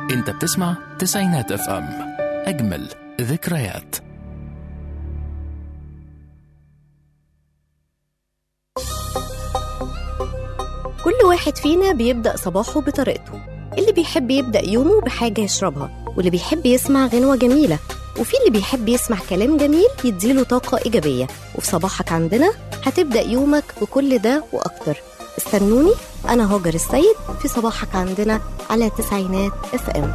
انت بتسمع تسعينات اف ام، اجمل ذكريات. كل واحد فينا بيبدأ صباحه بطريقته. اللي بيحب يبدأ يومه بحاجة يشربها، واللي بيحب يسمع غنوة جميلة، وفي اللي بيحب يسمع كلام جميل يديله طاقة إيجابية. وفي صباحك عندنا هتبدأ يومك بكل ده وأكتر. استنوني، أنا هاجر السيد في صباحك عندنا على تسعينات اف ام.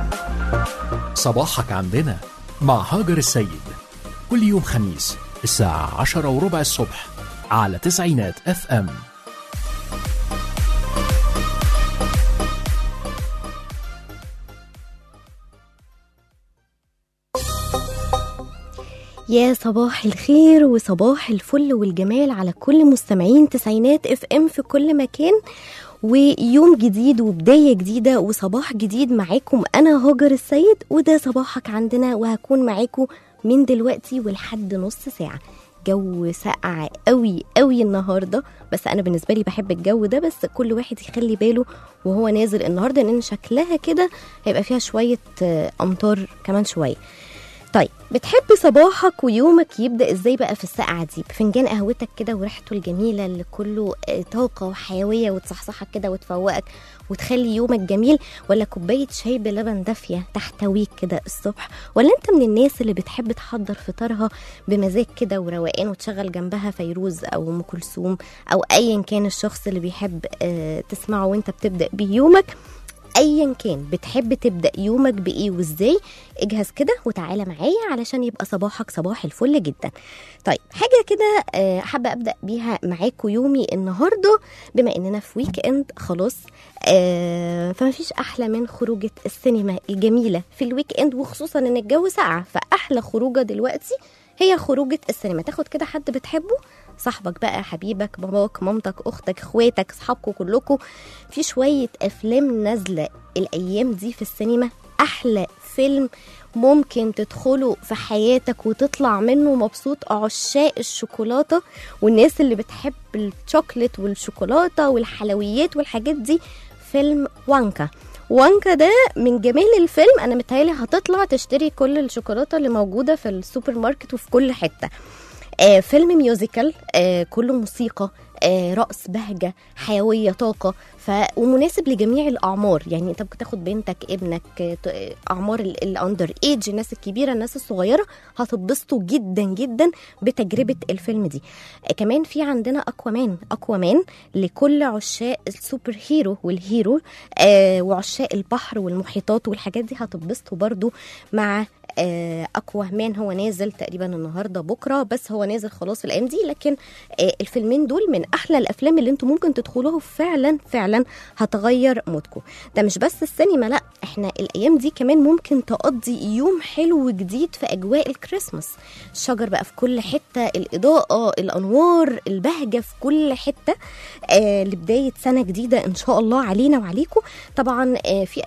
صباحك عندنا مع هاجر السيد، كل يوم خميس الساعة 10:15 الصبح على تسعينات اف ام. يا صباح الخير وصباح الفل والجمال على كل مستمعين تسعينات اف ام في كل مكان، ويوم جديد وبداية جديدة وصباح جديد معاكم. أنا هاجر السيد، وده صباحك عندنا، وهكون معاكم من دلوقتي ولحد نص ساعة. جو ساقع قوي قوي النهاردة، بس أنا بالنسبة لي بحب الجو ده، بس كل واحد يخلي باله وهو نازل النهاردة، لأن شكلها كده هيبقى فيها شوية أمطار كمان شوية. طيب، بتحب صباحك ويومك يبدأ ازاي بقى في الساعة دي؟ بفنجان قهوتك كده وريحته الجميلة اللي كله طاقة وحيوية وتصحصحك كده وتفوقك وتخلي يومك جميل، ولا كوباية شاي بلبن دافية تحتويك كده الصبح؟ ولا انت من الناس اللي بتحب تحضر فطارها بمزاج كده وروقان وتشغل جنبها فيروز او ام كلثوم او ايا كان الشخص اللي بيحب تسمعه وانت بتبدأ بيه يومك؟ ايا كان بتحب تبدأ يومك بايه وازاي، اجهز كده وتعالى معايا علشان يبقى صباحك صباح الفل جدا. طيب، حاجة كده حابة ابدأ بيها معاكم يومي النهاردة، بما اننا في ويك اند خلاص. فما فيش احلى من خروجة السينما الجميلة في الويك اند، وخصوصا ان الجو ساقع، فاحلى خروجة دلوقتي هي خروجة السينما. تاخد كده حد بتحبه، صاحبك بقى، حبيبك، باباك، مامتك، اختك، اخواتك، اصحابكم، كلكم، في شوية افلام نازلة الايام دي في السينما. احلى فيلم ممكن تدخله في حياتك وتطلع منه مبسوط، عشاق الشوكولاتة والناس اللي بتحب الشوكولات والشوكولاتة والحلويات والحاجات دي، فيلم وانكا. وانكا ده من جمال الفيلم انا متهيألي هتطلع تشتري كل الشوكولاتة اللي موجودة في السوبر ماركت وفي كل حتة. فيلم ميوزيكال، كله موسيقى، رقص، بهجة، حيوية، طاقة، ومناسب لجميع الأعمار. يعني أنت ممكن تاخد بنتك، ابنك، أعمار الأندر إيج، الناس الكبيرة، الناس الصغيرة، هتتبسطوا جدا جدا بتجربة الفيلم دي. كمان في عندنا أكوامان لكل عشاق السوبر هيرو والهيرو، وعشاق البحر والمحيطات والحاجات دي، هتتبسطوا برضو مع أكوامان. هو نازل تقريبا النهاردة بكرة، بس هو نازل خلاص في الأيام دي، لكن الفيلمين دول من أحلى الأفلام اللي انتم ممكن تدخلوها، فعلا فعلا هتغير مودكم. ده مش بس السينما، لا، احنا الأيام دي كمان ممكن تقضي يوم حلو جديد في أجواء الكريسماس. الشجر بقى في كل حتة، الإضاءة، الأنوار، البهجة في كل حتة، لبداية سنة جديدة إن شاء الله علينا وعليكم. طبعا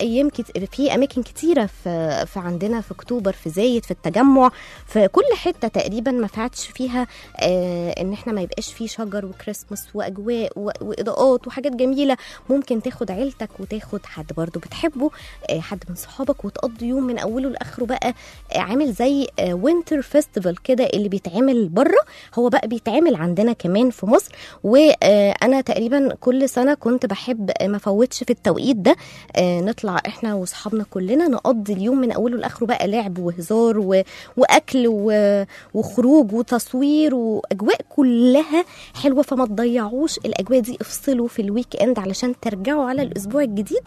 في أماكن كتيرة في عندنا، في أكتوبر، في زايد، في التجمع، في كل حتة تقريبا ما فاتش فيها ان احنا ما يبقاش فيه شجر وكريسماس واجواء واضاءات وحاجات جميلة. ممكن تاخد عيلتك وتاخد حد برضو بتحبه، حد من صحابك، وتقضي يوم من اوله لاخره بقى عامل زي وينتر فيستيفال كده اللي بيتعمل بره، هو بقى بيتعمل عندنا كمان في مصر. وانا تقريبا كل سنة كنت بحب ما فوتش في التوقيت ده، نطلع احنا واصحابنا كلنا نقضي اليوم من اوله لاخره بقى لعب وهزار واكل وخروج وتصوير واجواء كلها حلوه. فما تضيعوش الاجواء دي، افصلوا في الويك اند علشان ترجعوا على الاسبوع الجديد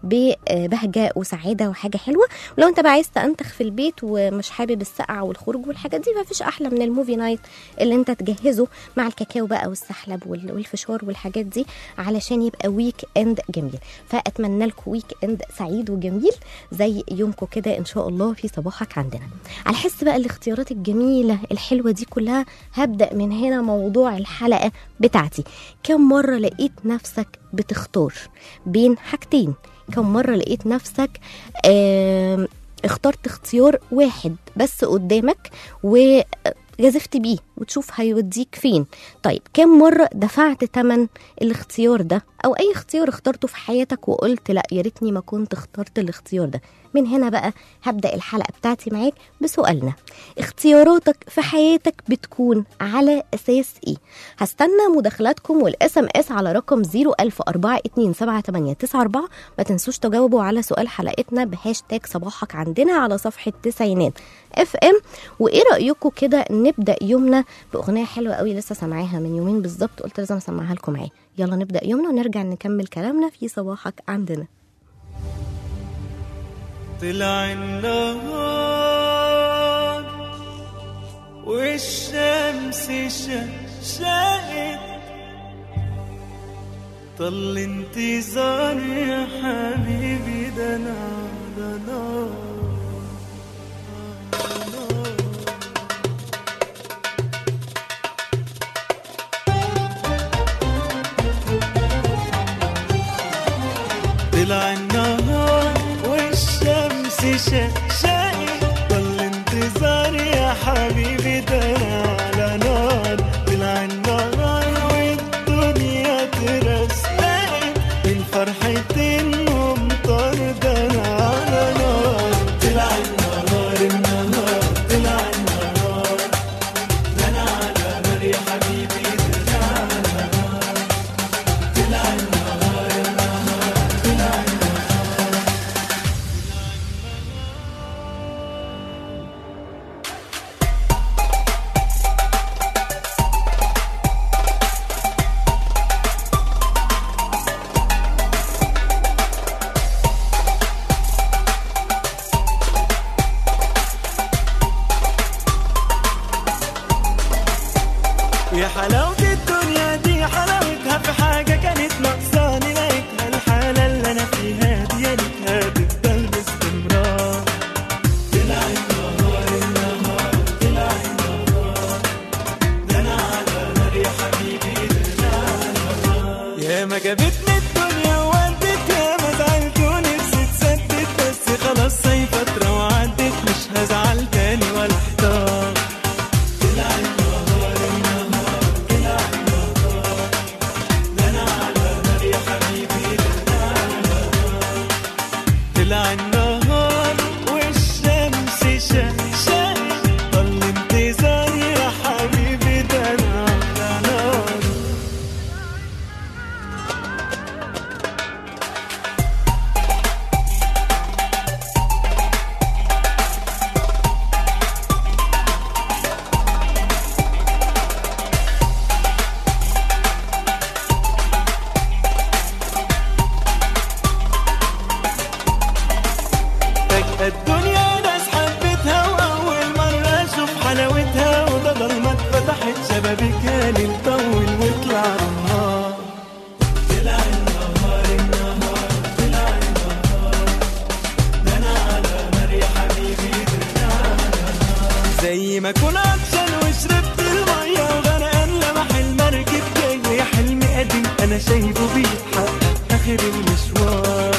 ببهجه وسعاده وحاجه حلوه. ولو انت بقى عايز تنتخ في البيت ومش حابب السقعه والخروج والحاجات دي، مفيش احلى من الموفي نايت اللي انت تجهزه مع الكاكاو بقى والسحلب والفشار والحاجات دي علشان يبقى ويك اند جميل. فاتمنى لكم ويك اند سعيد وجميل زي يومكم كده ان شاء الله في صباحك عندنا. على حس بقى الاختيارات الجميلة الحلوة دي كلها، هبدأ من هنا موضوع الحلقة بتاعتي. كم مرة لقيت نفسك بتختار بين حاجتين؟ كم مرة لقيت نفسك اخترت اختيار واحد بس قدامك وجازفت بيه وتشوف هيوديك فين؟ طيب، كم مرة دفعت تمن الاختيار ده او اي اختيار اخترته في حياتك وقلت لا يا ريتني ما كنت اخترت الاختيار ده. من هنا بقى هبدأ الحلقة بتاعتي معاك بسؤالنا: اختياراتك في حياتك بتكون على اساس ايه؟ هستنى مداخلاتكم والاس ام اس على رقم 01042788994. ما تنسوش تجاوبوا على سؤال حلقتنا بهاشتاج صباحك عندنا على صفحة تسعينات اف ام. وايه رأيكم كده نبدأ يومنا بأغنية حلوة قوي لسه سامعاها من يومين بالظبط، قلت لازم اسمعها لكم معايا. يلا نبدأ يومنا ونرجع نكمل كلامنا في صباحك عندنا. طلع النهار والشمس شقت، طل انتظار يا حبيبي، ده نار ده نار. طلع النهار والشمس شقت، طل انتظار يا حبيبي، ده على نار. طلع النهار والدنيا ترسقت من فرحة الممطر، ده على نار. طلع النهار طلع النهار، ده على نار يا حبيبي، ده على نار. طلع النهار طلع يا حلاوة الدنيا دي، حلاوتها في حاجة كانت ناقصاني، لقيتها الحالة اللي أنا فيها دي، يا ريتها تفضل باستمرار. طلع النهار طلع النهار، ده أنا على نار يا حبيبي، ده أنا على نار. يا ما جابتني الدنيا وودت، يا ما زعلت ونفسي تسدد، بس خلاص هي فترة وعدت، مش هزعل تاني ولا احتار. طلع طلع النهار والشمس شقت، طل انتظار يا حبيبي، ده على نار. الدنيا ناس حبتها، وأول مرة أشوف حلاوتها، وده ضلمة اتفتحت شبابيكها للطول وطلع النهار. طلع النهار طلع النهار، ده أنا على نار يا حبيبي، ده أنا على نار. زي ما أكون عطشان وشربت المية وغرقان، لمح المركب جاي حلم قديم أنا شايفه بيتحقق آخر المشوار.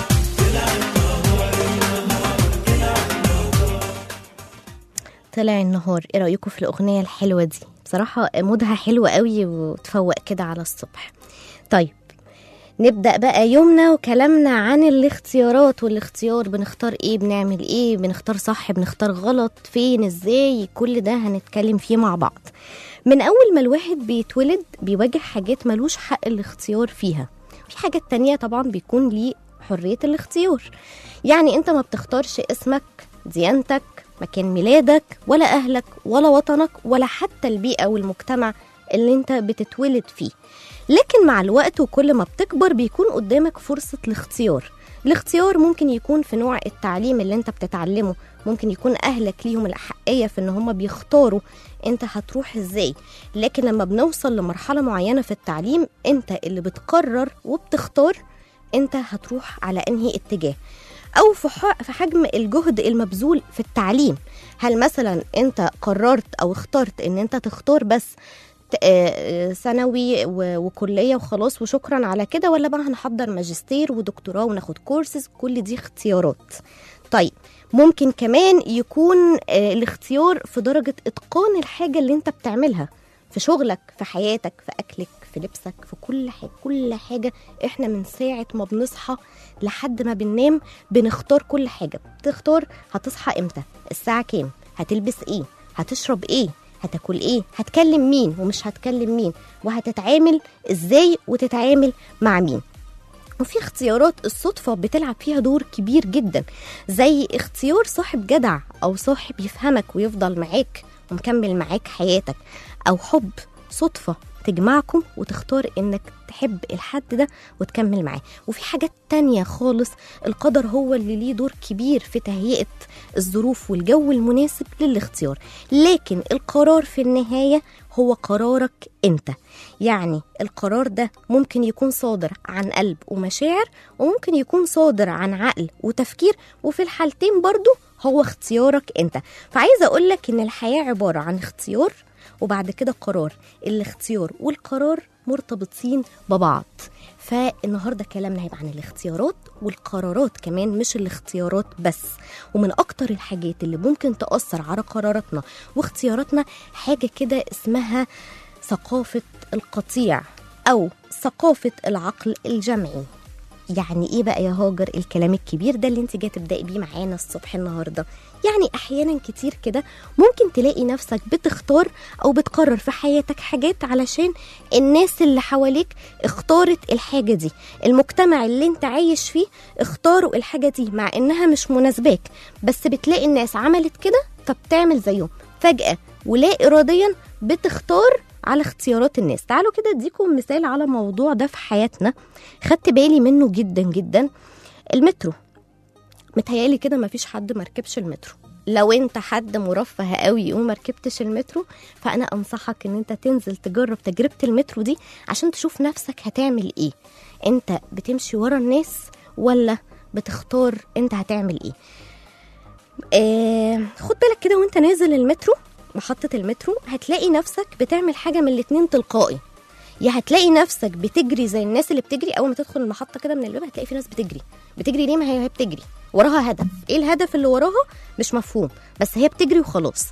طلع النهار. ايه رأيكم في الأغنية الحلوة دي؟ بصراحة مودها حلوة قوي وتفوق كده على الصبح. طيب نبدأ بقى يومنا وكلامنا عن الاختيارات والاختيار. بنختار ايه، بنعمل ايه، بنختار صح، بنختار غلط، فين، ازاي، كل ده هنتكلم فيه مع بعض. من أول ما الواحد بيتولد بيواجه حاجات ملوش حق الاختيار فيها، في حاجات تانية طبعا بيكون ليه حرية الاختيار. يعني انت ما بتختارش اسمك، ديانتك، مكان ميلادك، ولا أهلك، ولا وطنك، ولا حتى البيئة والمجتمع اللي انت بتتولد فيه. لكن مع الوقت وكل ما بتكبر بيكون قدامك فرصة الاختيار. الاختيار ممكن يكون في نوع التعليم اللي انت بتتعلمه، ممكن يكون أهلك ليهم الأحقية في ان هم بيختاروا انت هتروح ازاي. لكن لما بنوصل لمرحلة معينة في التعليم انت اللي بتقرر وبتختار انت هتروح على انهي اتجاه، أو في حجم الجهد المبذول في التعليم. هل مثلا أنت قررت أو اخترت أن أنت تختار بس ثانوي وكلية وخلاص وشكرا على كده، ولا بقى هنحضر ماجستير ودكتوراه وناخد كورسز؟ كل دي اختيارات. طيب ممكن كمان يكون الاختيار في درجة إتقان الحاجة اللي أنت بتعملها في شغلك، في حياتك، في أكلك، في لبسك، في كل حاجة. كل حاجة احنا من ساعة ما بنصحى لحد ما بننام بنختار كل حاجة. بتختار هتصحى امتى، الساعة كام، هتلبس ايه، هتشرب ايه، هتاكل ايه، هتكلم مين ومش هتكلم مين، وهتتعامل ازاي وتتعامل مع مين. وفي اختيارات الصدفة بتلعب فيها دور كبير جدا، زي اختيار صاحب جدع أو صاحب يفهمك ويفضل معاك ومكمل معاك حياتك، أو حب صدفة تجمعكم وتختار انك تحب الحد ده وتكمل معاه. وفي حاجات تانية خالص القدر هو اللي ليه دور كبير في تهيئة الظروف والجو المناسب للاختيار، لكن القرار في النهاية هو قرارك انت. يعني القرار ده ممكن يكون صادر عن قلب ومشاعر، وممكن يكون صادر عن عقل وتفكير، وفي الحالتين برضو هو اختيارك انت. فعايزة اقولك ان الحياة عبارة عن اختيار وبعد كده قرار. الاختيار والقرار مرتبطين ببعض. فالنهاردة كلامنا هيبقى عن الاختيارات والقرارات كمان، مش الاختيارات بس. ومن اكتر الحاجات اللي ممكن تأثر على قراراتنا واختياراتنا حاجة كده اسمها ثقافة القطيع أو ثقافة العقل الجمعي. يعني ايه بقى يا هاجر الكلام الكبير ده اللي انت جايه تبدأي بيه معانا الصبح النهارده؟ يعني احيانا كتير كده ممكن تلاقي نفسك بتختار او بتقرر في حياتك حاجات علشان الناس اللي حواليك اختارت الحاجه دي، المجتمع اللي انت عايش فيه اختاروا الحاجه دي مع انها مش مناسباك، بس بتلاقي الناس عملت كده فبتعمل زيهم فجأة ولا اراديا بتختار على اختيارات الناس. تعالوا كده اديكم مثال على موضوع ده في حياتنا خدت بالي منه جدا جدا. المترو، متهيالي كده مفيش حد مركبش المترو. لو انت حد مرفه قوي ومركبتش المترو فانا انصحك ان انت تنزل تجرب تجربة المترو دي عشان تشوف نفسك هتعمل ايه. انت بتمشي ورا الناس ولا بتختار انت هتعمل ايه؟ خد بالك كده وانت نازل المترو، محطة المترو، هتلاقي نفسك بتعمل حاجة من الاتنين تلقائي. يا هتلاقي نفسك بتجري زي الناس اللي بتجري، اول ما تدخل المحطة كده من الباب هتلاقي في ناس بتجري ليه؟ ما هي بتجري وراها هدف، ايه الهدف اللي وراها مش مفهوم، بس هي بتجري وخلاص.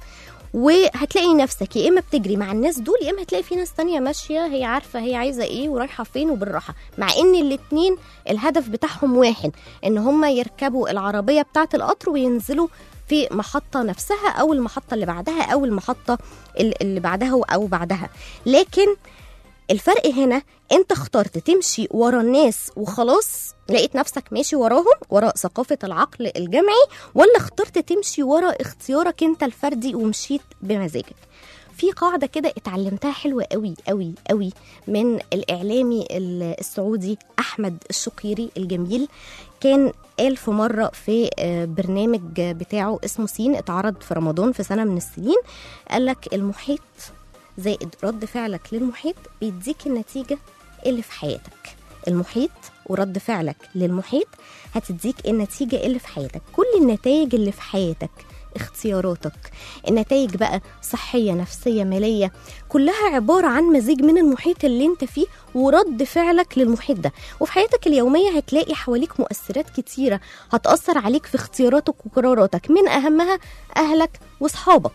وهتلاقي نفسك يا اما بتجري مع الناس دول، يا اما هتلاقي في ناس تانية ماشية هي عارفة هي عايزة ايه ورايحة فين وبالراحة، مع ان الاتنين الهدف بتاعهم واحد، ان هم يركبوا العربية بتاعة القطر وينزلوا في محطة نفسها أو المحطة اللي بعدها أو المحطة اللي بعدها أو بعدها. لكن الفرق هنا انت اخترت تمشي ورا الناس وخلاص لقيت نفسك ماشي وراهم وراء ثقافة العقل الجمعي، ولا اخترت تمشي ورا اختيارك انت الفردي ومشيت بمزاجك. في قاعدة كده اتعلمتها حلوة قوي قوي قوي من الإعلامي السعودي أحمد الشقيري الجميل. كان قال في مرة في برنامج بتاعه اسمه سين، اتعرض في رمضان في سنة من السنين، قالك المحيط زائد رد فعلك للمحيط بيديك النتيجة اللي في حياتك. المحيط ورد فعلك للمحيط هتديك النتيجة اللي في حياتك. كل النتائج اللي في حياتك اختياراتك، النتائج بقى صحية نفسية مالية، كلها عبارة عن مزيج من المحيط اللي انت فيه ورد فعلك للمحيط ده. وفي حياتك اليومية هتلاقي حواليك مؤثرات كتيرة هتأثر عليك في اختياراتك وقراراتك، من أهمها أهلك وصحابك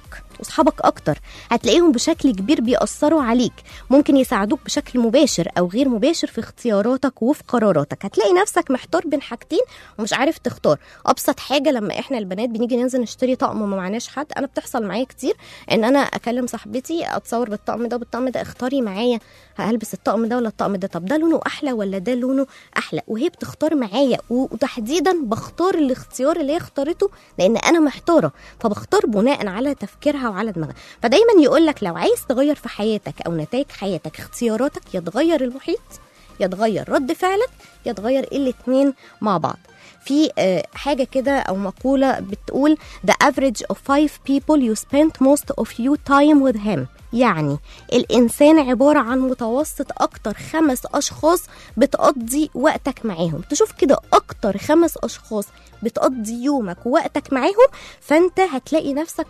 أكتر، هتلاقيهم بشكل كبير بيأثروا عليك، ممكن يساعدوك بشكل مباشر أو غير مباشر في اختياراتك وفي قراراتك. هتلاقي نفسك محتار بين حاجتين ومش عارف تختار. أبسط حاجة لما إحنا البنات بنيجي ننزل نشتري طقم وما معناش حد، أنا بتحصل معايا كتير إن أنا أكلم صاحبتي أتصور بالطقم ده بالطقم ده، اختاري معايا هلبس الطقم ده ولا الطقم ده، طب ده لونه أحلى ولا ده لونه أحلى، وهي بتختار معايا، وتحديدا بختار الاختيار اللي هي اختارته لأن أنا محتارة، فبختار بناء على تفكيرها وعلى دماغها. فدايما يقولك لو عايز تغير في حياتك أو نتائج حياتك اختياراتك، يتغير المحيط، يتغير رد فعلك، يتغير الاتنين مع بعض. في حاجة كده أو مقولة بتقول The average of 5 people you spend most of your time with him. يعني الإنسان عبارة عن متوسط أكتر 5 أشخاص بتقضي وقتك معاهم. تشوف كده أكتر 5 أشخاص بتقضي يومك ووقتك معاهم، فأنت هتلاقي نفسك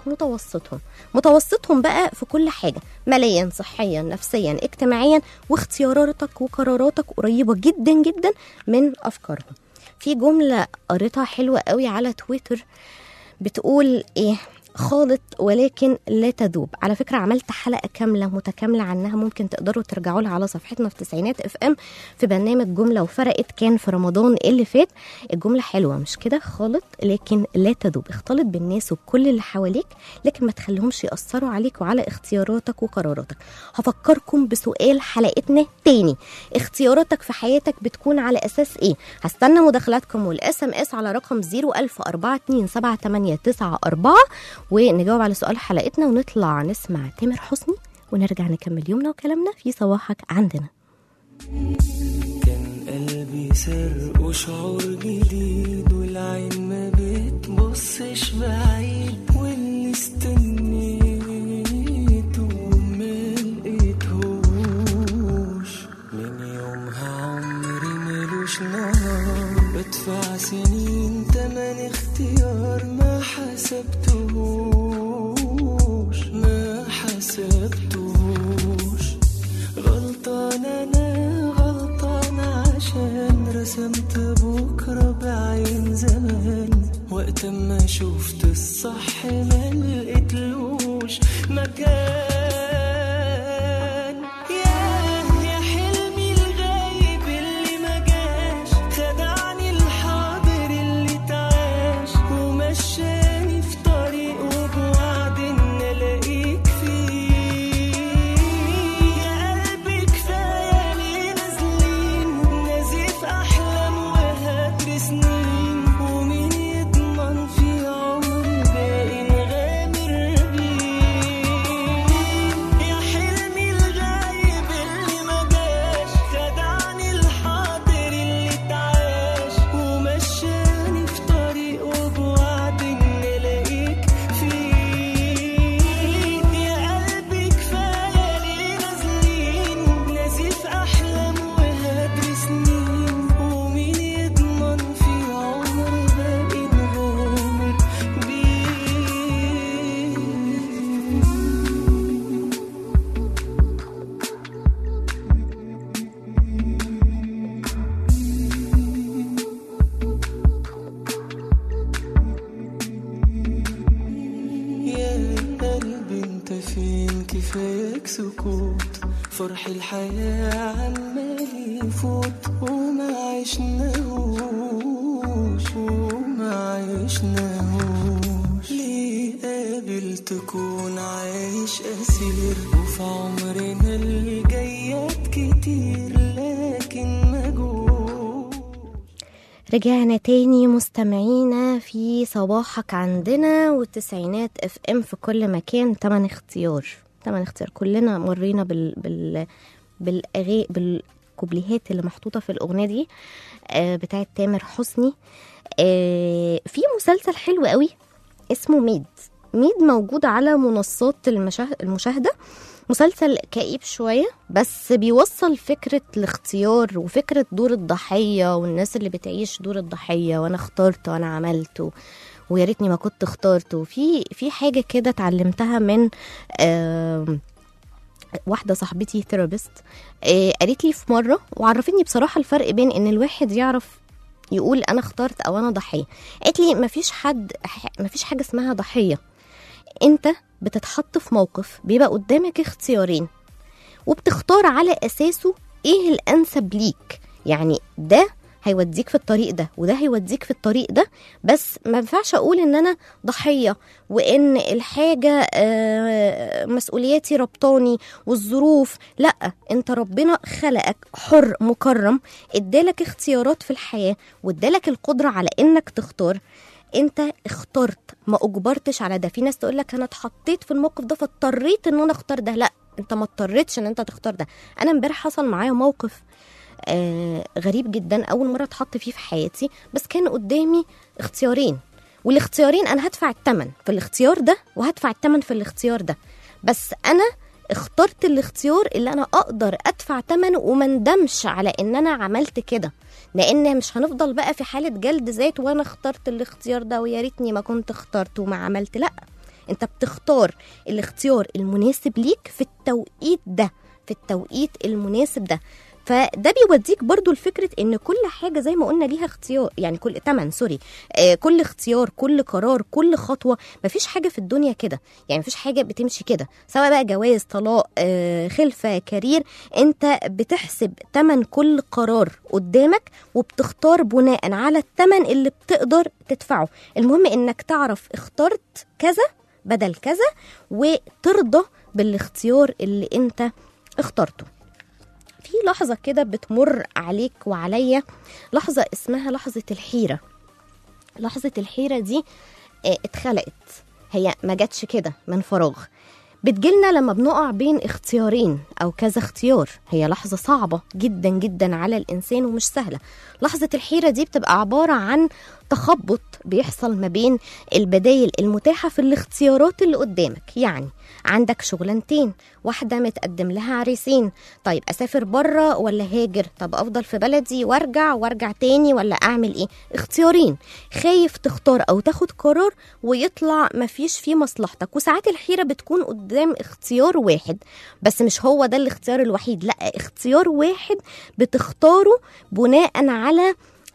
متوسطهم بقى في كل حاجة، ماليا صحيا نفسيا اجتماعيا، واختياراتك وقراراتك قريبة جدا جدا من أفكارهم. في جملة قريتها حلوة قوي على تويتر بتقول إيه؟ خالط ولكن لا تذوب. على فكرة عملت حلقة كاملة متكاملة عنها، ممكن تقدروا ترجعوا لها على صفحتنا في تسعينات اف ام في برنامج جملة وفرقت، كان في رمضان اللي فات. الجملة حلوة مش كده؟ خالط لكن لا تذوب، اختلط بالناس وبكل اللي حواليك لكن ما تخليهمش يأثروا عليك وعلى اختياراتك وقراراتك. هفكركم بسؤال حلقتنا تاني، اختياراتك في حياتك بتكون على أساس ايه؟ هستنى مداخلاتكم والاس ام اس على رقم 010427894 ونجاوب على سؤال حلقتنا ونطلع نسمع تامر حسني ونرجع نكمل يومنا وكلامنا في صباحك عندنا. كان قلبي سرق وشعور جديد والعين ما بتبصش بعيد، واللي استنيته ما لقيتهوش. من يومها عمري ملوش نهار، بدفع سنين تمن اختيار ما حسبتهوش ما حسبتهوش. غلطان انا غلطان عشان رسمت بكرة بعين زمان، وقت ما شفت الصح ما لقيتلوش مكان. يا حلمي الغايب اللي ما جاش، خدعني الحاضر اللي تعاش، ومشاني في طريق وبوعد ان الاقيك فيه. يا قلبي كفايه ليه نازلين نزيف احلام وهدر سنين، ومين يضمن في عمر باقي نغامر بيه. يا حلمي الغايب اللي ما جاش، خدعني الحاضر اللي تعاش، ومشاني في طريق وبوعد ان الاقيك فيه. يا قلبي كفايه ليه نازلين نزيف احلام وهدر سنين، ومين يضمن في عمر باقي نغامر بيه. يا قلبي انت فين؟ كفاياك سكوت، فرح الحياة عمال يفوت وما عشناهوش. ليه قابل تكون عايش أسير، وفي عمرنا الجايات كتير لكن مجهول. رجعنا تاني مستمعينا في صباحك عندنا والتسعينات اف ام في كل مكان. 8 اختيار كلنا مرينا بالكوبليهات اللي محطوطة في الأغنية دي بتاعت تامر حسني. في مسلسل حلو قوي اسمه ميد موجود على منصات المشاهدة. مسلسل كئيب شوية بس بيوصل فكرة الاختيار وفكرة دور الضحية والناس اللي بتعيش دور الضحية، وانا اخترت وانا عملت ويا ريتني ما كنت اخترت. في حاجة كده اتعلمتها من واحدة صاحبتي ثيرابيست، قالت لي في مرة وعرفتني بصراحة الفرق بين ان الواحد يعرف يقول انا اخترت او انا ضحية. قالت لي مفيش حاجة اسمها ضحية، انت بتتحط في موقف بيبقى قدامك اختيارين وبتختار على اساسه ايه الانسب ليك. يعني ده هيوديك في الطريق ده وده هيوديك في الطريق ده، بس ما ينفعش اقول ان انا ضحية وان الحاجة مسؤولياتي ربطاني والظروف. لا، انت ربنا خلقك حر مكرم، ادالك اختيارات في الحياة وادالك القدرة على انك تختار. انت اخترت، ما اجبرتش على ده. في ناس تقولك انا اتحطيت في الموقف ده فاضطريت ان انا اختار ده. لا، انت ما اضطريتش ان انت تختار ده. انا امبارح حصل معايا موقف غريب جدا، اول مرة اتحط فيه في حياتي، بس كان قدامي اختيارين، والاختيارين انا هدفع الثمن في الاختيار ده وهدفع الثمن في الاختيار ده، بس انا اخترت الاختيار اللي انا اقدر ادفع ثمنه وما ندمش على ان انا عملت كده. لان مش هنفضل بقى في حالة جلد ذات وانا اخترت الاختيار ده ويا ريتني ما كنت اخترت وما عملت. لا، انت بتختار الاختيار المناسب ليك في التوقيت ده، في التوقيت المناسب ده. فده بيوديك برضو لفكرة ان كل حاجة زي ما قلنا ليها اختيار، يعني كل اختيار، كل قرار، كل خطوة. مفيش حاجة في الدنيا كده، يعني مفيش حاجة بتمشي كده، سواء بقى جواز، طلاق، خلفة، كارير. انت بتحسب تمن كل قرار قدامك وبتختار بناء على التمن اللي بتقدر تدفعه. المهم انك تعرف اخترت كذا بدل كذا وترضى بالاختيار اللي انت اخترته. في لحظة كده بتمر عليك وعليا، لحظة اسمها لحظة الحيرة. لحظة الحيرة دي اتخلقت، هي ما جاتش كده من فراغ، بتجيلنا لما بنقع بين اختيارين أو كذا اختيار. هي لحظة صعبة جدا جدا على الإنسان ومش سهلة. لحظة الحيرة دي بتبقى عبارة عن تخبط بيحصل ما بين البدايل المتاحة في الاختيارات اللي قدامك. يعني عندك شغلانتين، واحدة متقدم لها عريسين، طيب أسافر بره ولا هاجر؟ طب أفضل في بلدي وارجع تاني ولا أعمل إيه؟ اختيارين، خايف تختار أو تاخد قرار ويطلع مفيش فيه مصلحتك. وساعات الحيرة بتكون قدام اختيار واحد، بس مش هو ده الاختيار الوحيد، لا، اختيار واحد بتختاره بناء على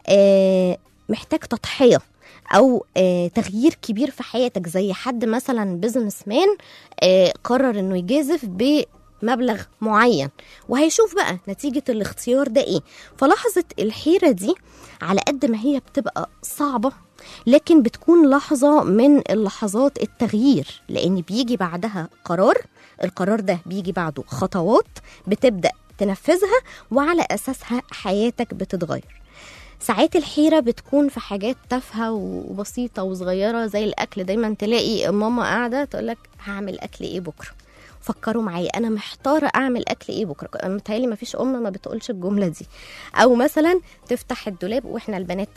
محتاج تضحية أو تغيير كبير في حياتك. زي حد مثلا بيزنس مان قرر إنه يجازف بمبلغ معين وهيشوف بقى نتيجة الاختيار ده إيه. فلحظة الحيرة دي على قد ما هي بتبقى صعبة، لكن بتكون لحظة من اللحظات التغيير، لأن بيجي بعدها قرار، القرار ده بيجي بعده خطوات بتبدأ تنفذها وعلى أساسها حياتك بتتغير. ساعات الحيرة بتكون في حاجات تافهة وبسيطة وصغيرة زي الأكل. دايما تلاقي ماما قاعدة تقولك هعمل أكل إيه بكرة، فكروا معايا أنا محتارة أعمل أكل إيه بكرة. متهيألي ما فيش أم ما بتقولش الجملة دي. أو مثلا تفتح الدولاب، وإحنا البنات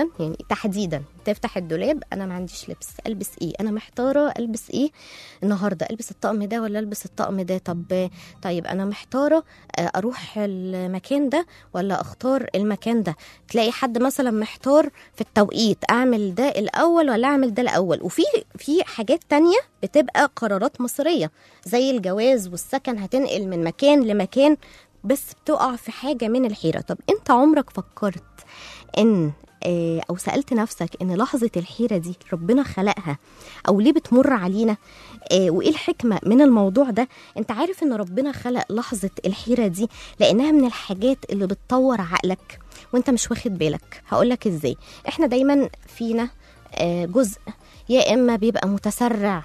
تحديدا تفتح الدولاب، أنا ما عنديش لبس، ألبس إيه؟ أنا محتارة ألبس إيه النهاردة، ألبس الطقم ده ولا ألبس الطقم ده؟ طيب أنا محتارة أروح المكان ده ولا أختار المكان ده. تلاقي حد مثلا محتار في التوقيت، أعمل ده الأول ولا أعمل ده الأول. وفي حاجات تانية بتبقى قرارات مصيرية زي الجواز والسكن، هتنقل من مكان لمكان، بس بتقع في حاجة من الحيرة. طب انت عمرك فكرت ان او سألت نفسك ان لحظة الحيرة دي ربنا خلقها او ليه بتمر علينا؟ وايه الحكمة من الموضوع ده؟ انت عارف ان ربنا خلق لحظة الحيرة دي لانها من الحاجات اللي بتطور عقلك وانت مش واخد بالك. هقولك ازاي. احنا دايما فينا جزء يا إما بيبقى متسرع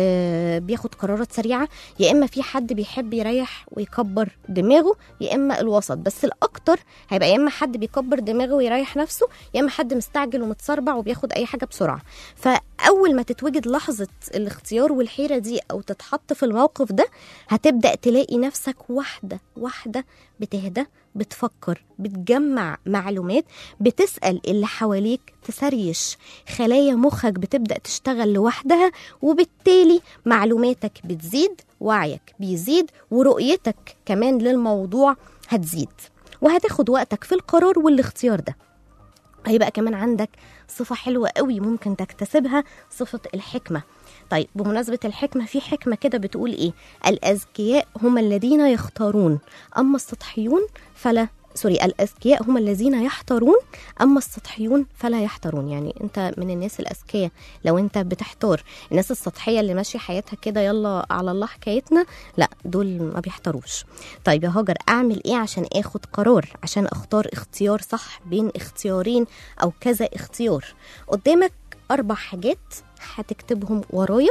وبياخد قرارات سريعة، يا إما في حد بيحب يريح ويكبر دماغه، يا إما الوسط. بس الأكتر هيبقى يا إما حد بيكبر دماغه ويريح نفسه، يا إما حد مستعجل ومتسربع وبياخد أي حاجة بسرعة. فأول ما تتوجد لحظة الاختيار والحيرة دي أو تتحط في الموقف ده، هتبدأ تلاقي نفسك واحدة واحدة بتهدى، بتفكر، بتجمع معلومات، بتسأل اللي حواليك، تسريش خلايا مخك بتبدأ تشتغل لوحدها، وبالتالي معلوماتك بتزيد، وعيك بيزيد، ورؤيتك كمان للموضوع هتزيد، وهتاخد وقتك في القرار والاختيار ده. هيبقى كمان عندك صفة حلوة قوي ممكن تكتسبها، صفة الحكمة. طيب بمناسبة الحكمة، في حكمة كده بتقول إيه؟ الأذكياء هم الذين يختارون أما السطحيون فلا الأذكياء هم الذين يحتارون أما السطحيون فلا يحتارون. يعني أنت من الناس الأذكياء لو أنت بتحتار. الناس السطحية اللي ماشية حياتها كده يلا على الله حكايتنا، لا، دول ما بيحتاروش. طيب يا هاجر، أعمل إيه عشان أخد قرار، عشان أختار اختيار صح بين اختيارين أو كذا اختيار؟ قدامك 4 حاجات هتكتبهم ورايا،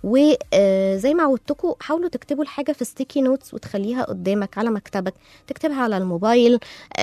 وزي ما عودتكم حاولوا تكتبوا الحاجة في ستيكي نوتس وتخليها قدامك على مكتبك، تكتبها على الموبايل،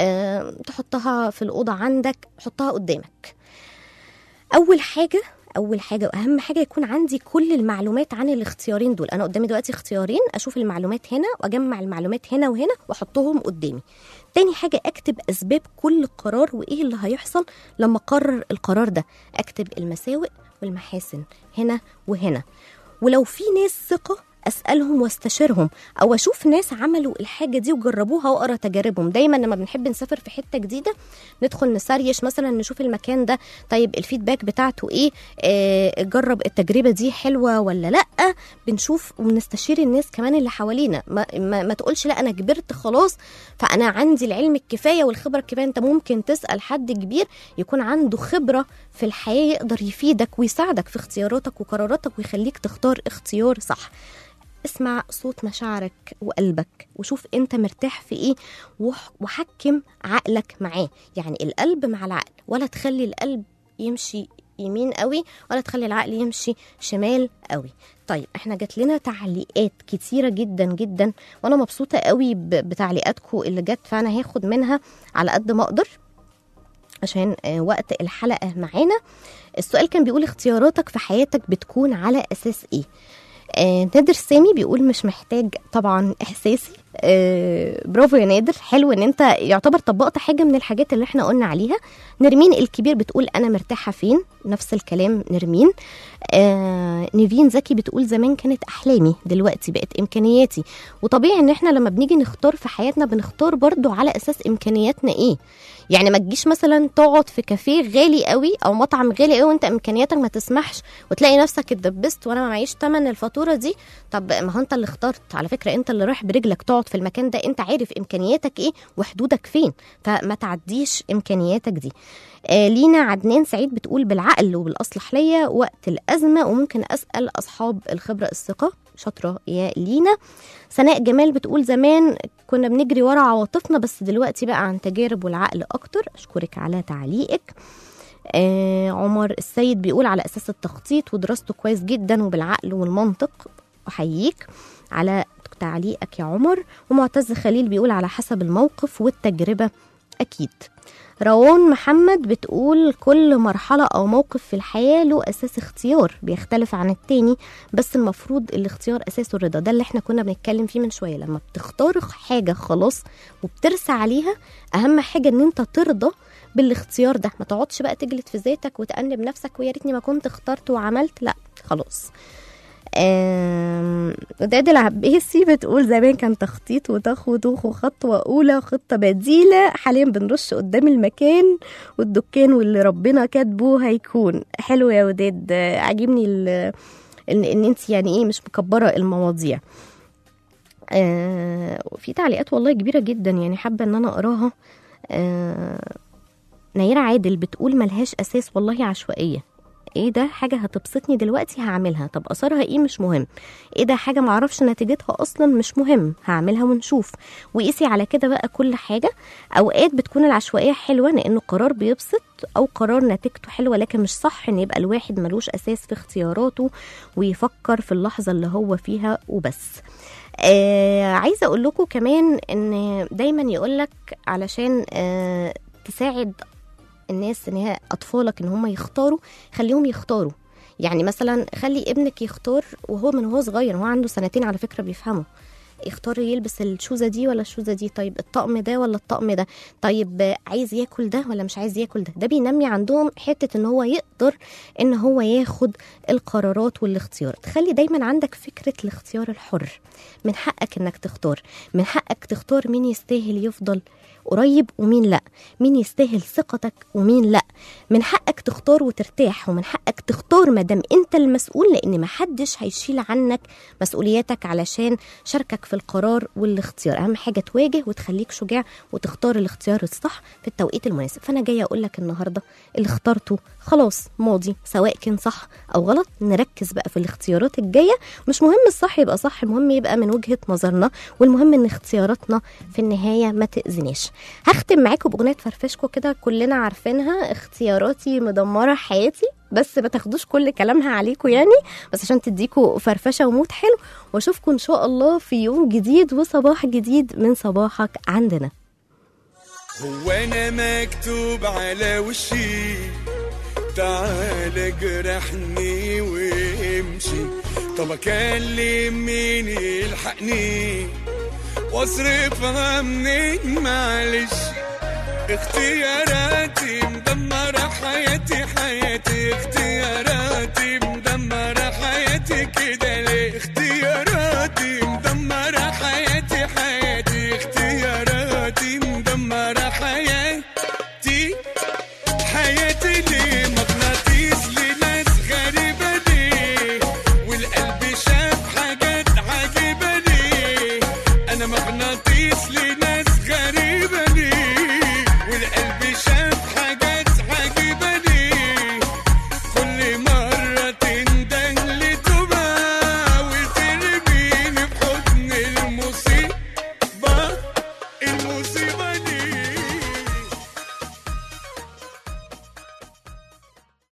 تحطها في الأوضة عندك، حطها قدامك. أول حاجة وأهم حاجة يكون عندي كل المعلومات عن الاختيارين دول. أنا قدامي دلوقتي اختيارين، أشوف المعلومات هنا وأجمع المعلومات هنا وهنا وأحطهم قدامي. تاني حاجة أكتب أسباب كل قرار وإيه اللي هيحصل لما أقرر القرار ده، أكتب المساوئ والمحاسن هنا وهنا. ولو في ناس ثقة اسالهم واستشيرهم، او اشوف ناس عملوا الحاجه دي وجربوها واقرا تجاربهم. دايما لما بنحب نسافر في حته جديده ندخل نسريش مثلا، نشوف المكان ده طيب الفيدباك بتاعته ايه، جرب التجربه دي حلوه ولا لا. بنشوف وبنستشير الناس كمان اللي حوالينا. ما تقولش لا انا كبرت خلاص فانا عندي العلم الكفايه والخبره الكفايه. انت ممكن تسال حد كبير يكون عنده خبره في الحياه يقدر يفيدك ويساعدك في اختياراتك وقراراتك ويخليك تختار اختيار صح. اسمع صوت مشاعرك وقلبك وشوف انت مرتاح في ايه وحكم عقلك معاه. يعني القلب مع العقل، ولا تخلي القلب يمشي يمين قوي ولا تخلي العقل يمشي شمال قوي. طيب احنا جات لنا تعليقات كتيرة جدا جدا وانا مبسوطة قوي بتعليقاتكم اللي جت، فانا هاخد منها على قد ما اقدر عشان وقت الحلقة معانا. السؤال كان بيقول اختياراتك في حياتك بتكون على اساس ايه؟ نادر سامي بيقول مش محتاج طبعا احساسي. برافو يا نادر، حلو ان انت يعتبر طبقت حاجه من الحاجات اللي احنا قلنا عليها. نرمين الكبير بتقول انا مرتاحه فين، نفس الكلام نرمين. نيفين زكي بتقول زمان كانت احلامي دلوقتي بقت امكانياتي. وطبيعي ان احنا لما بنيجي نختار في حياتنا بنختار برضو على اساس امكانياتنا ايه. يعني ما تجيش مثلا تقعد في كافيه غالي قوي او مطعم غالي قوي وانت امكانياتك ما تسمحش وتلاقي نفسك اتدبست وانا ما معيش ثمن الفاتوره دي. طب ما هو انت اللي اخترت، على فكره انت اللي رايح برجلك تقعد في المكان ده، انت عارف امكانياتك ايه وحدودك فين، فما تعديش امكانياتك دي. لينا عدنان سعيد بتقول بالعقل وبالاصلح ليا وقت الازمه وممكن اسال اصحاب الخبره الثقه. شاطره يا لينا. سناء جمال بتقول زمان كنا بنجري ورا عواطفنا بس دلوقتي بقى عن تجارب والعقل اكتر. اشكرك على تعليقك. عمر السيد بيقول على اساس التخطيط ودراسته كويس جدا وبالعقل والمنطق. احييك على تعليقك يا عمر. ومعتز خليل بيقول على حسب الموقف والتجربه اكيد. روان محمد بتقول كل مرحلة أو موقف في الحياة له أساس اختيار بيختلف عن التاني، بس المفروض الاختيار أساسه الرضا. ده اللي احنا كنا بنتكلم فيه من شوية. لما بتختار حاجة خلاص وبترسى عليها، أهم حاجة ان انت ترضى بالاختيار ده. ما تقعدش بقى تجلد في ذاتك وتأنب نفسك ويا ريتني ما كنت اخترت وعملت، لا خلاص. وداد العباسي بتقول زمان كان تخطيط وتخوض خطوة أولى خطة بديلة، حاليا بنرش قدام المكان والدكان واللي ربنا كاتبه هيكون. حلو يا وداد، عجبني ان انت يعني ايه مش مكبرة المواضيع. في تعليقات والله كبيرة جدا يعني حابة ان انا اقراها. نيرة عادل بتقول ملهاش اساس والله عشوائية. ايه ده حاجة هتبسطني دلوقتي هعملها، طب اثرها ايه مش مهم. ايه ده حاجة معرفش نتيجتها اصلا مش مهم، هعملها ونشوف. وقيسي على كده بقى كل حاجة. اوقات بتكون العشوائية حلوة لانه قرار بيبسط او قرار نتيجته حلوة، لكن مش صح ان يبقى الواحد ملوش اساس في اختياراته ويفكر في اللحظة اللي هو فيها وبس. عايزة اقول لكم كمان ان دايما يقولك علشان تساعد الناس ان هي اطفالك ان هم يختاروا، خليهم يختاروا. يعني مثلا خلي ابنك يختار وهو من هو صغير، هو عنده 2 سنين على فكرة بيفهموا، يختار يلبس الشوزة دي ولا الشوزة دي، طيب الطقم ده ولا الطقم ده، طيب عايز ياكل ده ولا مش عايز ياكل ده. ده بينمي عندهم حتة ان هو يقدر ان هو ياخد القرارات والاختيار. تخلي دايما عندك فكرة الاختيار الحر. من حقك انك تختار، من حقك تختار مين يستاهل يفضل قريب ومين لا، مين يستاهل ثقتك ومين لا. من حقك تختار وترتاح، ومن حقك تختار مادام انت المسؤول، لان محدش هيشيل عنك مسؤولياتك علشان شاركك في القرار والاختيار. اهم حاجة تواجه وتخليك شجاع وتختار الاختيار الصح في التوقيت المناسب. فانا جاية اقولك النهاردة اللي اخترته خلاص ماضي، سواء كان صح او غلط. نركز بقى في الاختيارات الجاية، مش مهم الصح يبقى صح، المهم يبقى من وجهة نظرنا، والمهم ان اختياراتنا في النهاية ما تأذناش. هختم معاكم بأغنية فرفشكو كده كلنا عارفينها، اختياراتي مدمرة حياتي، بس ما تاخدوش كل كلامها عليكم يعني، بس عشان تديكوا فرفشة ومود حلو. واشوفكم ان شاء الله في يوم جديد وصباح جديد من صباحك عندنا. هو انا مكتوب على وشي تعال جرحني وامشي، طب اكلم مين يلحقني واصرفها منين معلش. اختياراتي مدمرة حياتي، حياتي اختياراتي